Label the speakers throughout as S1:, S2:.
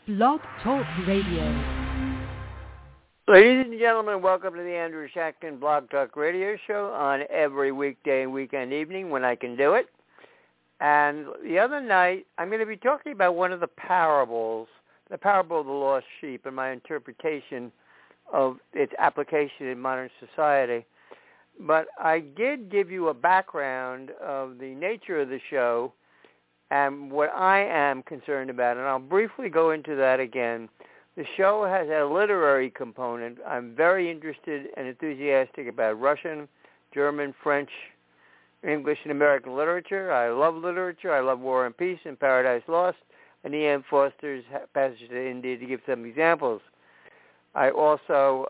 S1: Blog Talk Radio.
S2: Ladies and gentlemen, welcome to the Andrew Shackton Blog Talk Radio Show on every weekday and weekend evening when I can do it. And the other night, I'm going to be talking about one of the parables, the parable of the lost sheep, and my interpretation of its application in modern society. But I did give you a background of the nature of the show and what I am concerned about, and I'll briefly go into that again. The show has a literary component. I'm very interested and enthusiastic about Russian, German, French, English, and American literature. I love literature. I love War and Peace and Paradise Lost, and E.M. Foster's Passage to India, to give some examples. I also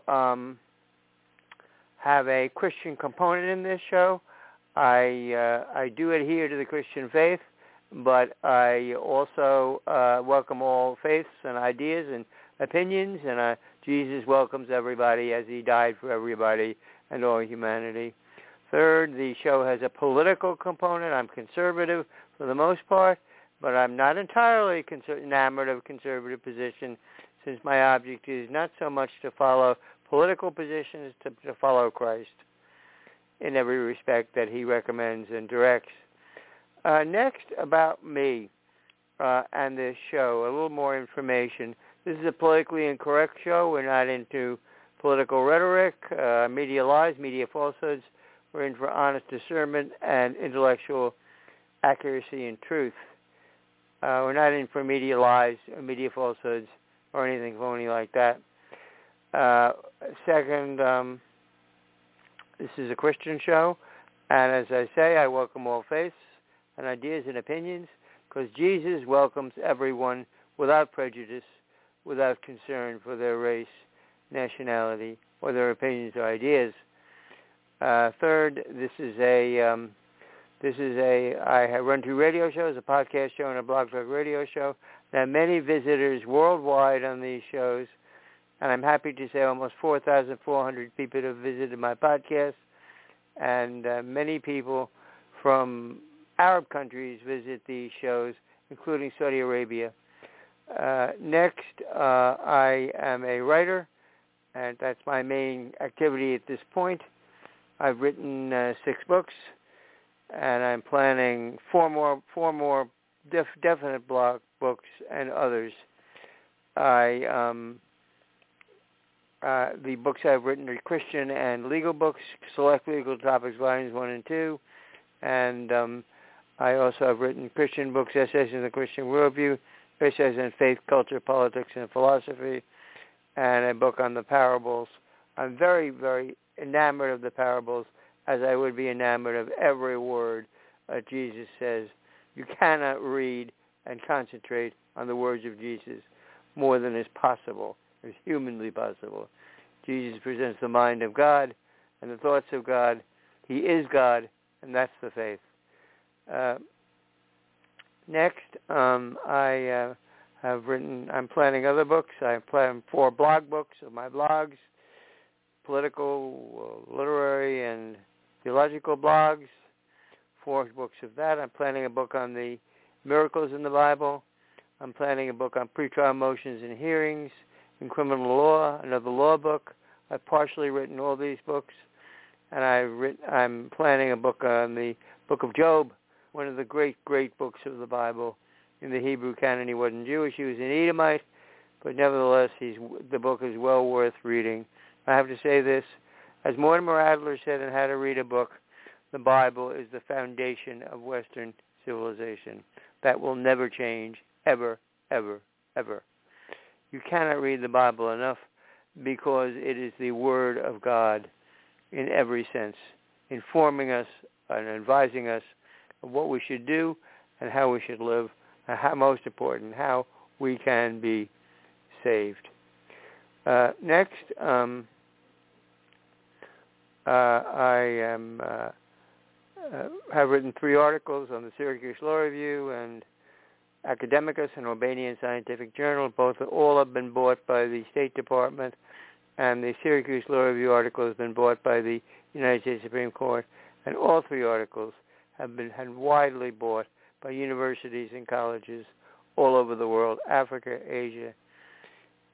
S2: have a Christian component in this show. I do adhere to the Christian faith, but I also welcome all faiths and ideas and opinions, and Jesus welcomes everybody as he died for everybody and all humanity. Third, the show has a political component. I'm conservative for the most part, but I'm not entirely enamored of conservative position, since my object is not so much to follow political positions, to follow Christ in every respect that he recommends and directs. Next, about me and this show, a little more information. This is a politically incorrect show. We're not into political rhetoric, media lies, media falsehoods. We're in for honest discernment and intellectual accuracy and truth. We're not in for media lies or media falsehoods or anything phony like that. Second, this is a Christian show, and as I say, I welcome all faiths and ideas and opinions, because Jesus welcomes everyone without prejudice, without concern for their race, nationality, or their opinions or ideas. Third, I run two radio shows, a podcast show and a blog talk radio show. There are many visitors worldwide on these shows, and I'm happy to say almost 4,400 people have visited my podcast, and many people from Arab countries visit these shows, including Saudi Arabia. Next, I am a writer, and that's my main activity at this point. I've written 6 books, and I'm planning four more definite blog books and others. The books I've written are Christian and legal books, Select Legal Topics, Volumes 1 and 2, and I also have written Christian books, Essays in the Christian Worldview, Essays in Faith, Culture, Politics, and Philosophy, and a book on the parables. I'm very, very enamored of the parables, as I would be enamored of every word Jesus says. You cannot read and concentrate on the words of Jesus more than is possible, is humanly possible. Jesus presents the mind of God and the thoughts of God. He is God, and that's the faith. Next, I'm planning other books. I plan 4 blog books of my blogs, political, literary, and theological blogs, 4 books of that. I'm planning a book on the miracles in the Bible. I'm planning a book on pretrial motions and hearings in criminal law, another law book. I've partially written all these books, and I'm planning a book on the book of Job, one of the great, great books of the Bible. In the Hebrew canon, he wasn't Jewish, he was an Edomite, but nevertheless, the book is well worth reading. I have to say this, as Mortimer Adler said in How to Read a Book, the Bible is the foundation of Western civilization. That will never change, ever, ever, ever. You cannot read the Bible enough, because it is the Word of God in every sense, informing us and advising us of what we should do and how we should live, and how, most important, how we can be saved. Next, I have written 3 articles on the Syracuse Law Review and Academicus and Urbanian Scientific Journal. All have been bought by the State Department, and the Syracuse Law Review article has been bought by the United States Supreme Court, and all 3 articles have been widely bought by universities and colleges all over the world, Africa, Asia,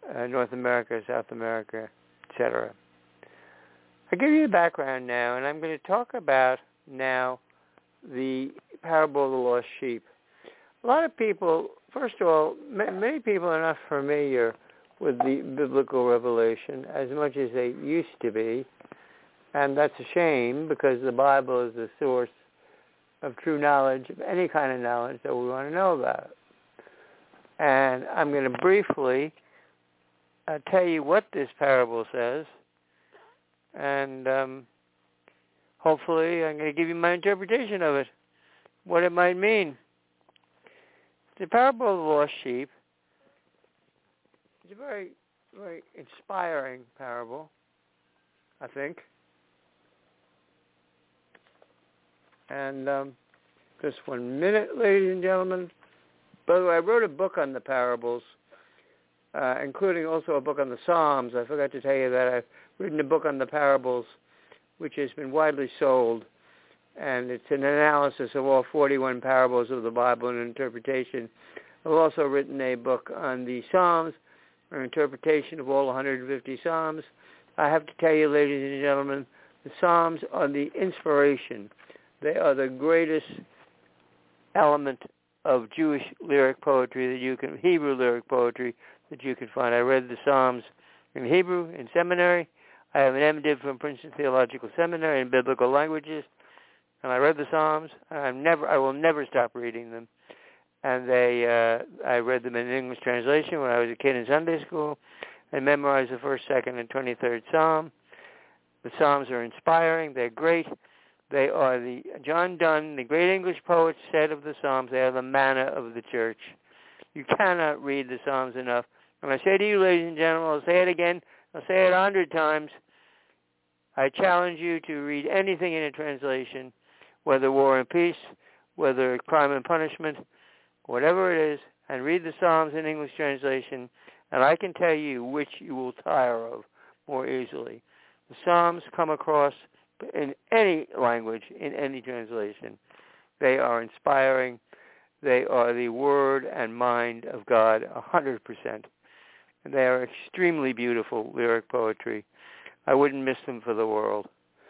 S2: North America, South America, etc. I'll give you the background now, and I'm going to talk about now the parable of the lost sheep. A lot of people, first of all, many people are not familiar with the biblical revelation as much as they used to be, and that's a shame because the Bible is the source of true knowledge, of any kind of knowledge that we want to know about. And I'm going to briefly tell you what this parable says, and hopefully I'm going to give you my interpretation of it, what it might mean. The parable of the lost sheep is a very, very inspiring parable, I think. And just 1 minute, ladies and gentlemen. By the way, I wrote a book on the parables, including also a book on the Psalms. I forgot to tell you that I've written a book on the parables, which has been widely sold. And it's an analysis of all 41 parables of the Bible and interpretation. I've also written a book on the Psalms, an interpretation of all 150 Psalms. I have to tell you, ladies and gentlemen, the Psalms are the inspiration. They are the greatest element of Jewish lyric poetry Hebrew lyric poetry that you can find. I read the Psalms in Hebrew in seminary. I have an MDiv from Princeton Theological Seminary in Biblical Languages, and I read the Psalms. I will never stop reading them. And I read them in English translation when I was a kid in Sunday school. I memorized the 1st, 2nd, and 23rd Psalm. The Psalms are inspiring. They're great. They are John Donne, the great English poet, said of the Psalms, they are the manna of the church. You cannot read the Psalms enough. And I say to you, ladies and gentlemen, I'll say it again, I'll say it 100 times, I challenge you to read anything in a translation, whether War and Peace, whether Crime and Punishment, whatever it is, and read the Psalms in English translation, and I can tell you which you will tire of more easily. The Psalms come across in any language, in any translation. They are inspiring. They are the word and mind of God 100%. And they are extremely beautiful lyric poetry. I wouldn't miss them for the world.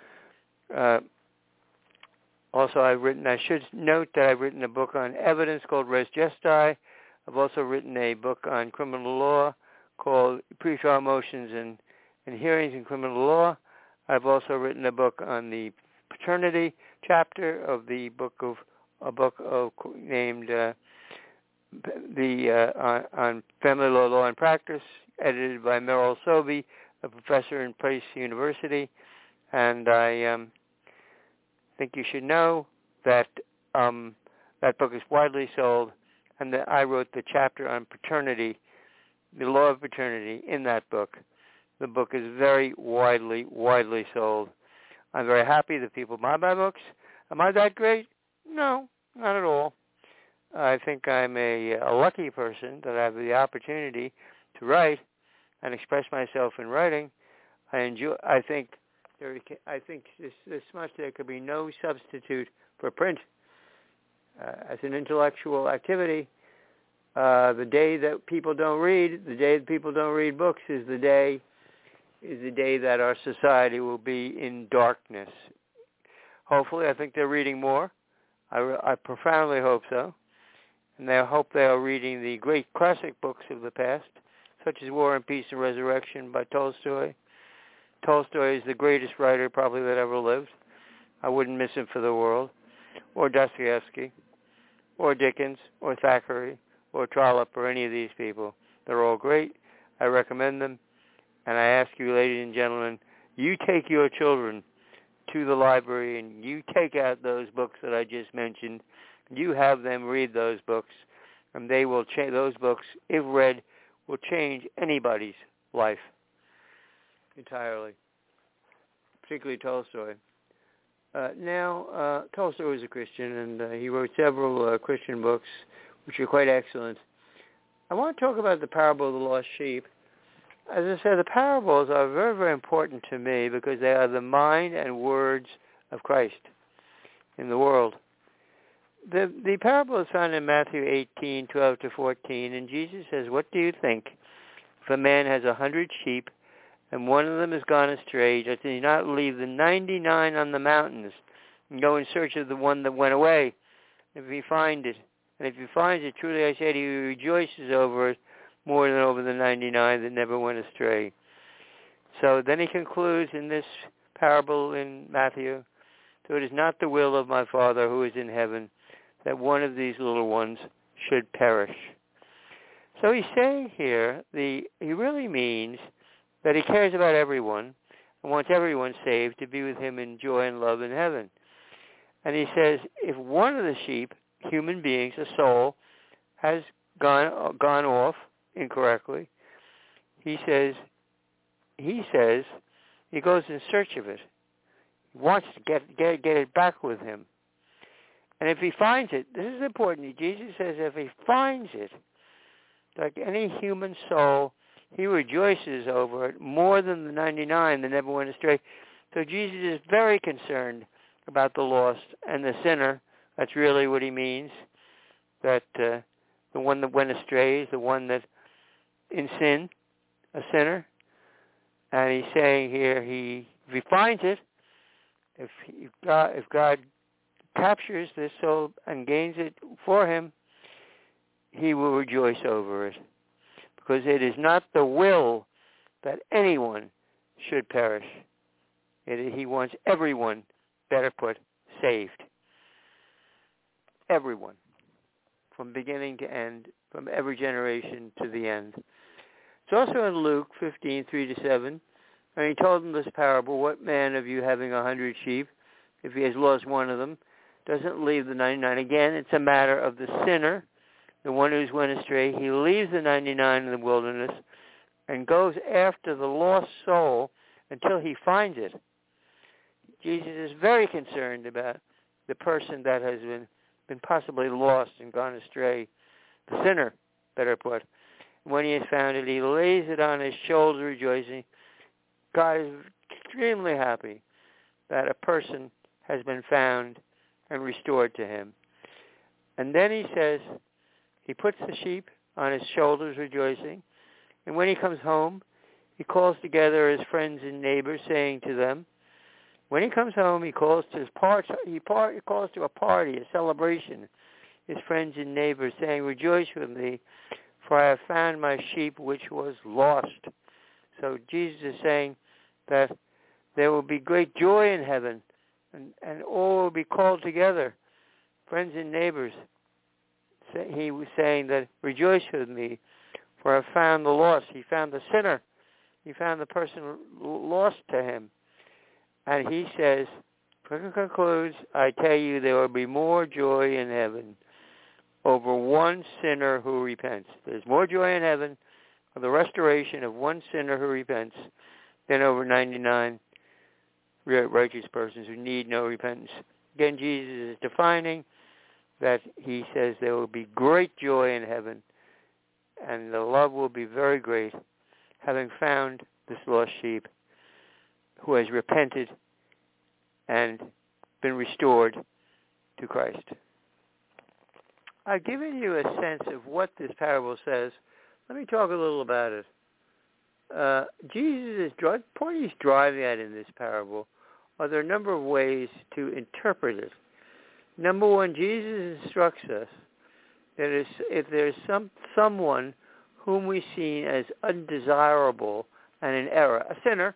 S2: Also, I should note that I've written a book on evidence called Res Gestae. I've also written a book on criminal law called Pretrial Motions and Hearings in Criminal Law. I've also written a book on the paternity chapter of the named on family law and practice, edited by Merrill Sobey, a professor in Pace University. And I think you should know that that book is widely sold, and that I wrote the chapter on paternity, the law of paternity, in that book. The book is very widely sold. I'm very happy that people buy my books. Am I that great? No, not at all. I think I'm a lucky person that I have the opportunity to write and express myself in writing. I think this much, there could be no substitute for print as an intellectual activity. The day that people don't read books is the day that our society will be in darkness. Hopefully, I think they're reading more. I profoundly hope so. And I hope they are reading the great classic books of the past, such as War and Peace and Resurrection by Tolstoy. Tolstoy is the greatest writer probably that ever lived. I wouldn't miss him for the world. Or Dostoevsky, or Dickens, or Thackeray, or Trollope, or any of these people. They're all great. I recommend them. And I ask you, ladies and gentlemen, you take your children to the library and you take out those books that I just mentioned. You have them read those books, and they will those books, if read, will change anybody's life entirely, particularly Tolstoy. Tolstoy was a Christian, and he wrote several Christian books, which are quite excellent. I want to talk about the parable of the lost sheep. As I said, the parables are very, very important to me because they are the mind and words of Christ in the world. The parable is found in Matthew 18:12-14, and Jesus says, "What do you think? If a man has 100 sheep, and one of them has gone astray, does he not leave the 99 on the mountains and go in search of the one that went away? If he finds it, and if he finds it, truly I say to you, he rejoices over it more than over the 99 that never went astray. So then he concludes in this parable in Matthew, so it is not the will of my Father who is in heaven that one of these little ones should perish. So he's saying here, he really means that he cares about everyone and wants everyone saved to be with him in joy and love in heaven. And he says, if one of the sheep, human beings, a soul, has gone off incorrectly, he goes in search of it. He wants to get it back with him. And if he finds it, this is important. Jesus says if he finds it, like any human soul, he rejoices over it more than the 99 that never went astray. So Jesus is very concerned about the lost and the sinner. That's really what he means, that the one that went astray is the one that in sin, a sinner. And he's saying here, if he finds it, if God captures this soul and gains it for him, he will rejoice over it. Because it is not the will that anyone should perish. He wants everyone, better put, saved. Everyone. From beginning to end, from every generation to the end. It's also in Luke 15, 3-7. And he told them this parable, what man of you having 100 sheep, if he has lost one of them, doesn't leave the 99? Again, it's a matter of the sinner, the one who's went astray. He leaves the 99 in the wilderness and goes after the lost soul until he finds it. Jesus is very concerned about the person that has been possibly lost and gone astray, the sinner, better put. When he has found it, he lays it on his shoulder rejoicing. God is extremely happy that a person has been found and restored to him. And then he says, he puts the sheep on his shoulders rejoicing, and when he comes home, he calls together his friends and neighbors, saying to them, when he comes home, he calls to a party, a celebration, his friends and neighbors, saying, rejoice with me, for I have found my sheep which was lost. So Jesus is saying that there will be great joy in heaven, and all will be called together, friends and neighbors. He was saying that, rejoice with me, for I found the lost. He found the sinner. He found the person lost to him. And he says, concludes, I tell you, there will be more joy in heaven over one sinner who repents. There's more joy in heaven for the restoration of one sinner who repents than over 99 righteous persons who need no repentance. Again, Jesus is defining that he says there will be great joy in heaven, and the love will be very great, having found this lost sheep who has repented and been restored to Christ. I've given you a sense of what this parable says. Let me talk a little about it. Jesus' point he's driving at in this parable are there a number of ways to interpret it. Number one, Jesus instructs us that if there's someone whom we see as undesirable and in error, a sinner,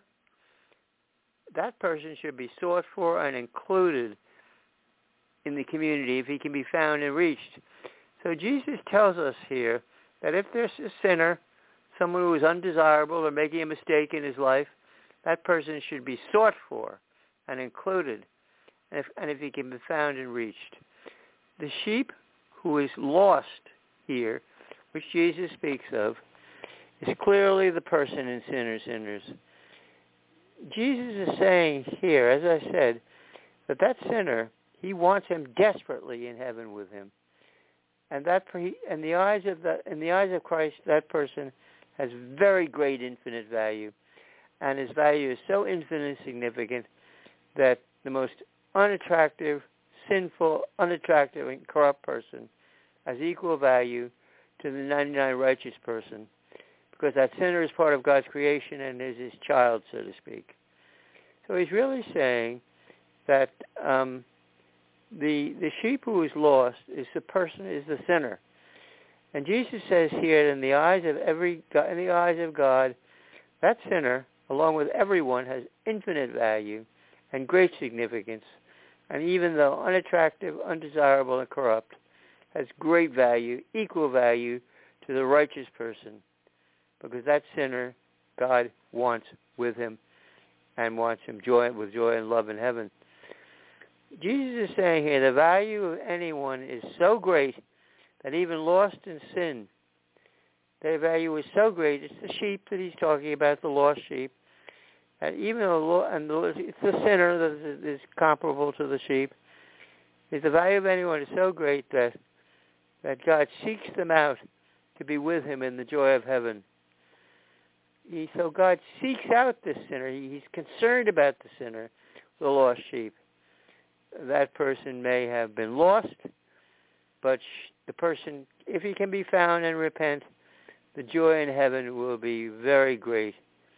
S2: that person should be sought for and included in the community if he can be found and reached. So Jesus tells us here that if there's a sinner, someone who is undesirable or making a mistake in his life, that person should be sought for and included, and if he can be found and reached. The sheep who is lost here, which Jesus speaks of, is clearly the person in sinners. Jesus is saying here, as I said, that sinner, he wants him desperately in heaven with him, and in the eyes of Christ, that person has very great infinite value, and his value is so infinitely significant that the most unattractive, sinful, unattractive, and corrupt person has equal value to the 99 righteous person, because that sinner is part of God's creation and is his child, so to speak. So he's really saying that the sheep who is lost is the sinner. And Jesus says here, in the eyes of God, that sinner, along with everyone, has infinite value and great significance, and even though unattractive, undesirable, and corrupt, has great value, equal value to the righteous person, because that sinner God wants with him and wants him with joy and love in heaven. Jesus is saying here the value of anyone is so great that even lost in sin, their value is so great. It's the sheep that he's talking about, the lost sheep. And even though it's the sinner that is comparable to the sheep, the value of anyone is so great that God seeks them out to be with him in the joy of heaven. So God seeks out this sinner. He's concerned about the sinner, the lost sheep. That person may have been lost, but the person, if he can be found and repent, the joy in heaven will be very great.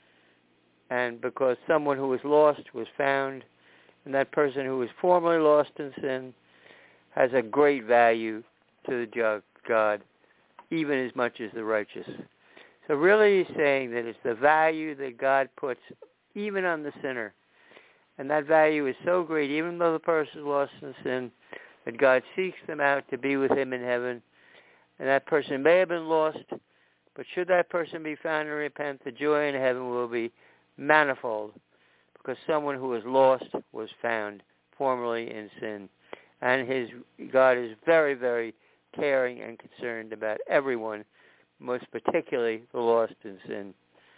S2: And because someone who was lost was found, and that person who was formerly lost in sin has a great value to the God, even as much as the righteous. So really he's saying that it's the value that God puts even on the sinner. And that value is so great, even though the person is lost in sin, that God seeks them out to be with him in heaven. And that person may have been lost, but should that person be found and repent, the joy in heaven will be manifold, because someone who was lost was found formerly in sin. And God is very, very caring and concerned about everyone, most particularly the lost in sin.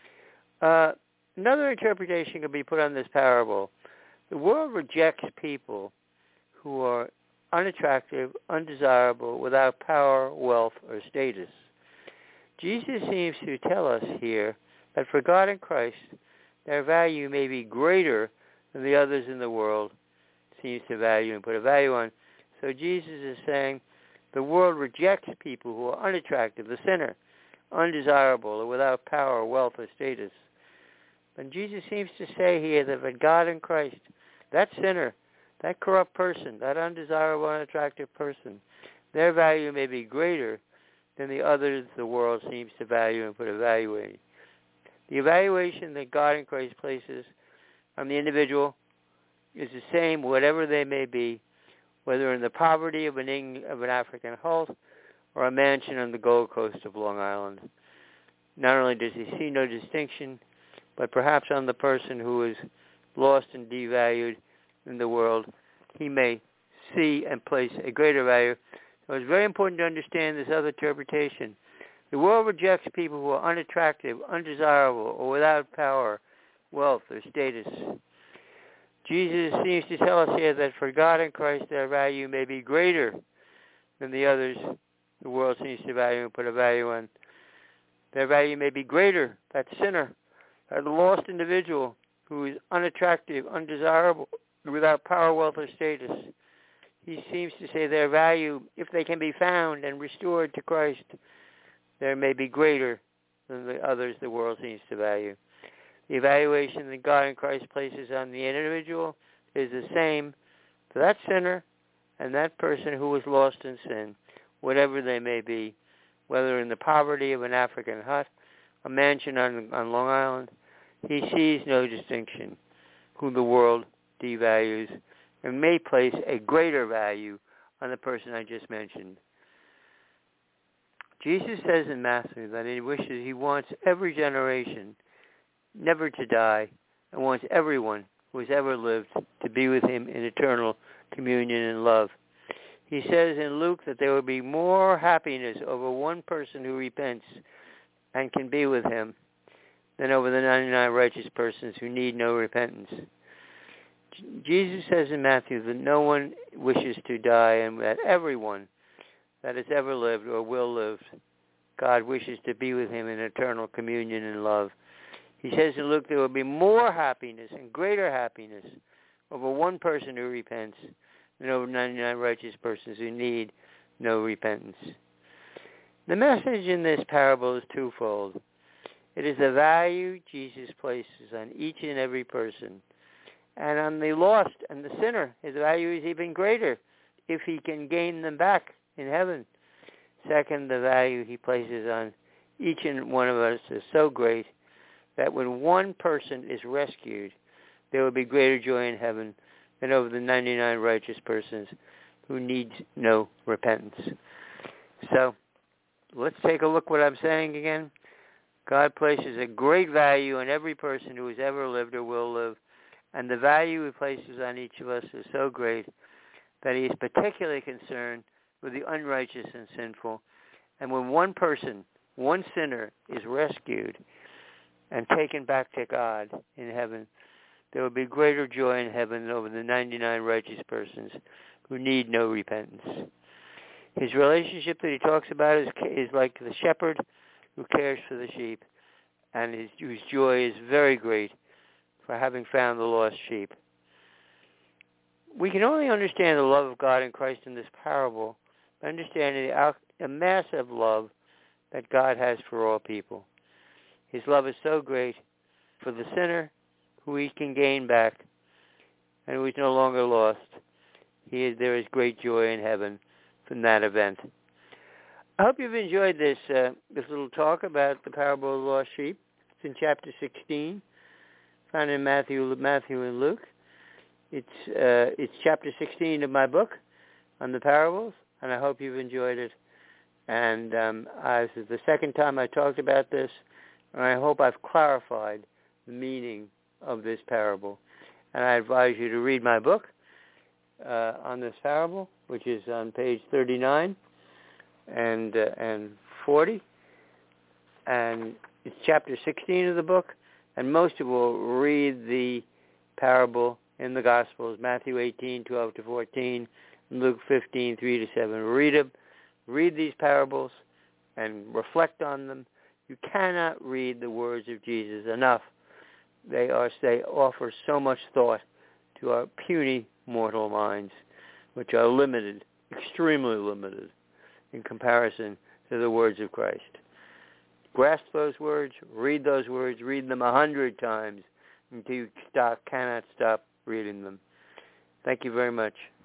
S2: Another interpretation can be put on this parable. The world rejects people who are unattractive, undesirable, without power, wealth, or status. Jesus seems to tell us here that for God in Christ, their value may be greater than the others in the world seems to value and put a value on. So Jesus is saying the world rejects people who are unattractive, the sinner, undesirable, or without power, wealth, or status. And Jesus seems to say here that for God in Christ, that sinner, that corrupt person, that undesirable, unattractive person, their value may be greater than the others the world seems to value and put a value in. The evaluation that God in Christ places on the individual is the same, whatever they may be, whether in the poverty of an African hut or a mansion on the Gold Coast of Long Island. Not only does he see no distinction, but perhaps on the person who is lost and devalued in the world, he may see and place a greater value. So it's very important to understand this other interpretation. The world rejects people who are unattractive, undesirable, or without power, wealth, or status. Jesus seems to tell us here that for God in Christ, their value may be greater than the others the world seems to value and put a value on. Their value may be greater, that sinner, the lost individual who is unattractive, undesirable, without power, wealth, or status. He seems to say their value, if they can be found and restored to Christ, there may be greater than the others the world seems to value. The evaluation that God in Christ places on the individual is the same for that sinner and that person who was lost in sin, whatever they may be, whether in the poverty of an African hut, a mansion on Long Island. He sees no distinction who the world devalues and may place a greater value on the person I just mentioned. Jesus says in Matthew that he wants every generation never to die and wants everyone who has ever lived to be with him in eternal communion and love. He says in Luke that there will be more happiness over one person who repents and can be with him than over the 99 righteous persons who need no repentance. Jesus says in Matthew that no one wishes to die and that everyone that has ever lived or will live, God wishes to be with him in eternal communion and love. He says in Luke there will be more happiness and greater happiness over one person who repents than over 99 righteous persons who need no repentance. The message in this parable is twofold. It is the value Jesus places on each and every person. And on the lost and the sinner, his value is even greater if he can gain them back in heaven. Second, the value he places on each and one of us is so great that when one person is rescued, there will be greater joy in heaven than over the 99 righteous persons who need no repentance. So let's take a look what I'm saying again. God places a great value on every person who has ever lived or will live, and the value he places on each of us is so great that he is particularly concerned with the unrighteous and sinful. And when one person, one sinner, is rescued and taken back to God in heaven, there will be greater joy in heaven than over the 99 righteous persons who need no repentance. His relationship that he talks about is like the shepherd who cares for the sheep, and whose joy is very great for having found the lost sheep. We can only understand the love of God in Christ in this parable by understanding the massive love that God has for all people. His love is so great for the sinner who he can gain back and who is no longer lost. There is great joy in heaven from that event. I hope you've enjoyed this little talk about the parable of the lost sheep. It's in chapter 16, found in Matthew and Luke. It's chapter 16 of my book on the parables, and I hope you've enjoyed it. And this is the second time I talked about this, and I hope I've clarified the meaning of this parable. And I advise you to read my book on this parable, which is on page 39 and 40. And it's chapter 16 of the book. And most of you will read the parable in the Gospels, Matthew 18, 12 to 14, and Luke 15, 3 to 7. Read them. Read these parables and reflect on them. You cannot read the words of Jesus enough. They offer so much thought to our puny mortal minds, which are limited, extremely limited, in comparison to the words of Christ. Grasp those words, read them 100 times until you cannot stop reading them. Thank you very much.